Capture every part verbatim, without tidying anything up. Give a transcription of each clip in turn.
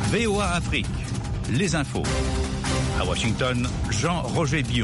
V O A Afrique, les infos. À Washington, Jean-Roger Bion.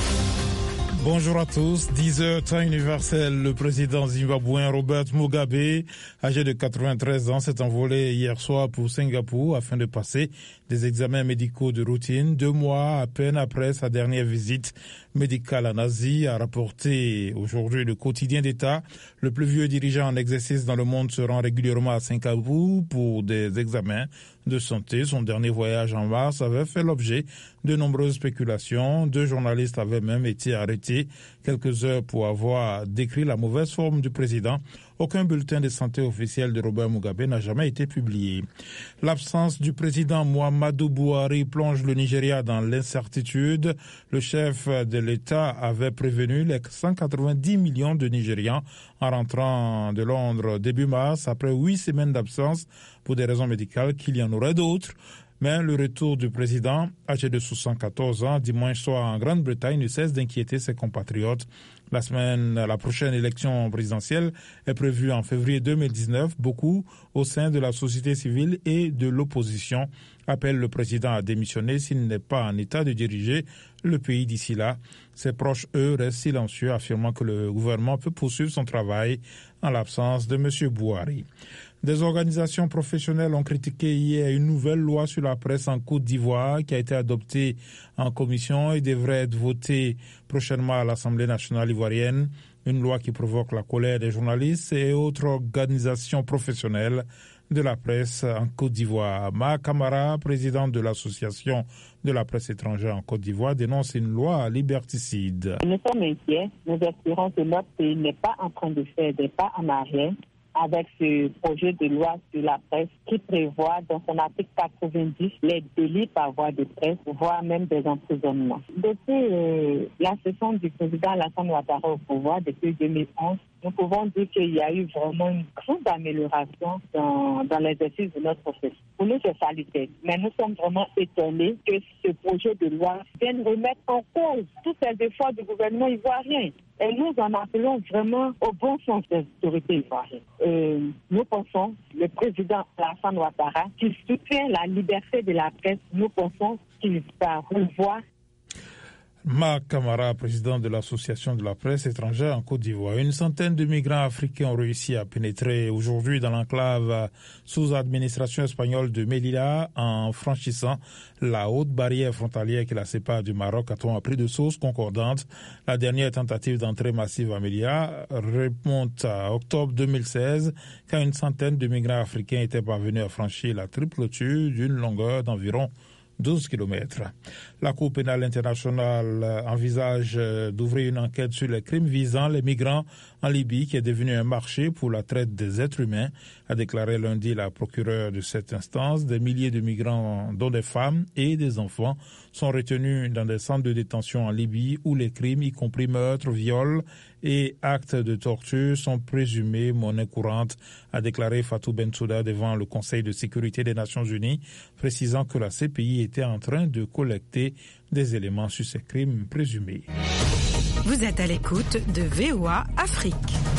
Bonjour à tous, dix heures temps universel. Le président zimbabwéen Robert Mugabe, âgé de quatre-vingt-treize ans, s'est envolé hier soir pour Singapour afin de passer des examens médicaux de routine, deux mois à peine après sa dernière visite médicale en Asie, a rapporté aujourd'hui le quotidien d'État. Le plus vieux dirigeant en exercice dans le monde se rend régulièrement à Singapour pour des examens de santé. Son dernier voyage en mars avait fait l'objet de nombreuses spéculations. Deux journalistes avaient même été arrêtés quelques heures pour avoir décrit la mauvaise forme du président. Aucun bulletin de santé officiel de Robert Mugabe n'a jamais été publié. L'absence du président Muhammadu Buhari plonge le Nigeria dans l'incertitude. Le chef de l'État avait prévenu les cent quatre-vingt-dix millions de Nigérians en rentrant de Londres début mars, après huit semaines d'absence pour des raisons médicales, qu'il y en aurait d'autres. Mais le retour du président, âgé de soixante-quatorze ans, dimanche soir en Grande-Bretagne, ne cesse d'inquiéter ses compatriotes. La semaine, la prochaine élection présidentielle est prévue en février deux mille dix-neuf. Beaucoup, au sein de la société civile et de l'opposition, appellent le président à démissionner s'il n'est pas en état de diriger le pays d'ici là. Ses proches, eux, restent silencieux, affirmant que le gouvernement peut poursuivre son travail en l'absence de M. Buhari. Des organisations professionnelles ont critiqué hier une nouvelle loi sur la presse en Côte d'Ivoire qui a été adoptée en commission et devrait être votée prochainement à l'Assemblée nationale ivoirienne. Une loi qui provoque la colère des journalistes et autres organisations professionnelles de la presse en Côte d'Ivoire. Ma Camara, présidente de l'association de la presse étrangère en Côte d'Ivoire, dénonce une loi liberticide. Nous sommes inquiets. Nous espérons que notre pays n'est pas en train de faire des pas en arrière avec ce projet de loi sur la presse qui prévoit dans son article quatre-vingt-dix les délits par voie de presse, voire même des emprisonnements. Depuis euh, la cession du président Alassane Ouattara au pouvoir, depuis deux mille onze, nous pouvons dire qu'il y a eu vraiment une grande amélioration dans, dans l'exercice de notre profession. Pour nous, c'est salutaire. Mais nous sommes vraiment étonnés que ce projet de loi vienne remettre en cause tous ces efforts du gouvernement ivoirien. Et nous en appelons vraiment au bon sens des autorités ivoiriennes. Euh, nous pensons, le président Alassane Ouattara, qui soutient la liberté de la presse, nous pensons qu'il va revoir. Marc Camara, président de l'association de la presse étrangère en Côte d'Ivoire. Une centaine de migrants africains ont réussi à pénétrer aujourd'hui dans l'enclave sous administration espagnole de Melilla en franchissant la haute barrière frontalière qui la sépare du Maroc, a-t-on appris de sources concordantes. La dernière tentative d'entrée massive à Melilla remonte à octobre deux mille seize, quand une centaine de migrants africains étaient parvenus à franchir la triple clôture d'une longueur d'environ douze kilomètres. La Cour pénale internationale envisage d'ouvrir une enquête sur les crimes visant les migrants en Libye, qui est devenu un marché pour la traite des êtres humains, a déclaré lundi la procureure de cette instance. Des milliers de migrants, dont des femmes et des enfants, sont retenus dans des centres de détention en Libye où les crimes, y compris meurtres, viols et actes de torture, sont présumés monnaie courante, a déclaré Fatou Bensouda devant le Conseil de sécurité des Nations Unies, précisant que la C P I était en train de collecter des éléments sur ces crimes présumés. Vous êtes à l'écoute de V O A Afrique.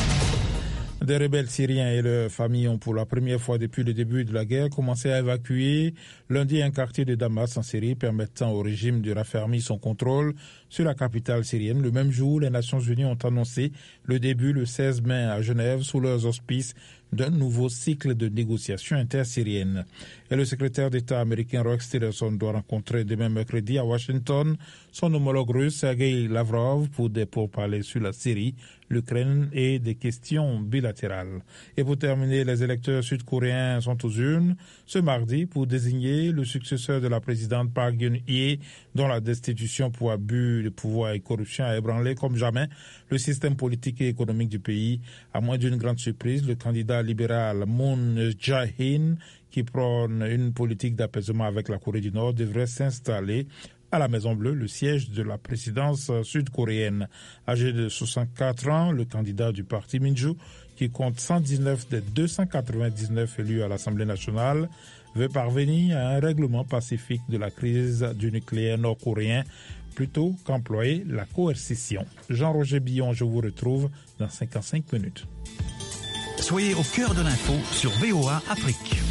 Des rebelles syriens et leurs familles ont pour la première fois depuis le début de la guerre commencé à évacuer lundi un quartier de Damas en Syrie, permettant au régime de raffermir son contrôle sur la capitale syrienne. Le même jour, les Nations Unies ont annoncé le début le seize mai à Genève sous leurs auspices d'un nouveau cycle de négociations intersyriennes. Et le secrétaire d'État américain Rex Tillerson doit rencontrer demain mercredi à Washington son homologue russe Sergei Lavrov pour des pourparlers sur la Syrie, l'Ukraine et des questions bilatérales. Et pour terminer, les électeurs sud-coréens sont aux urnes ce mardi pour désigner le successeur de la présidente Park Geun-hye, dont la destitution pour abus de pouvoir et corruption a ébranlé comme jamais le système politique et économique du pays. À moins d'une grande surprise, le candidat libéral Moon Jae-in, qui prône une politique d'apaisement avec la Corée du Nord, devrait s'installer à la Maison-Bleue, le siège de la présidence sud-coréenne. Âgé de soixante-quatre ans, le candidat du parti Minju, qui compte cent dix-neuf des deux cent quatre-vingt-dix-neuf élus à l'Assemblée nationale, veut parvenir à un règlement pacifique de la crise du nucléaire nord-coréen plutôt qu'employer la coercition. Jean-Roger Billon, je vous retrouve dans cinquante-cinq minutes. Soyez au cœur de l'info sur V O A Afrique.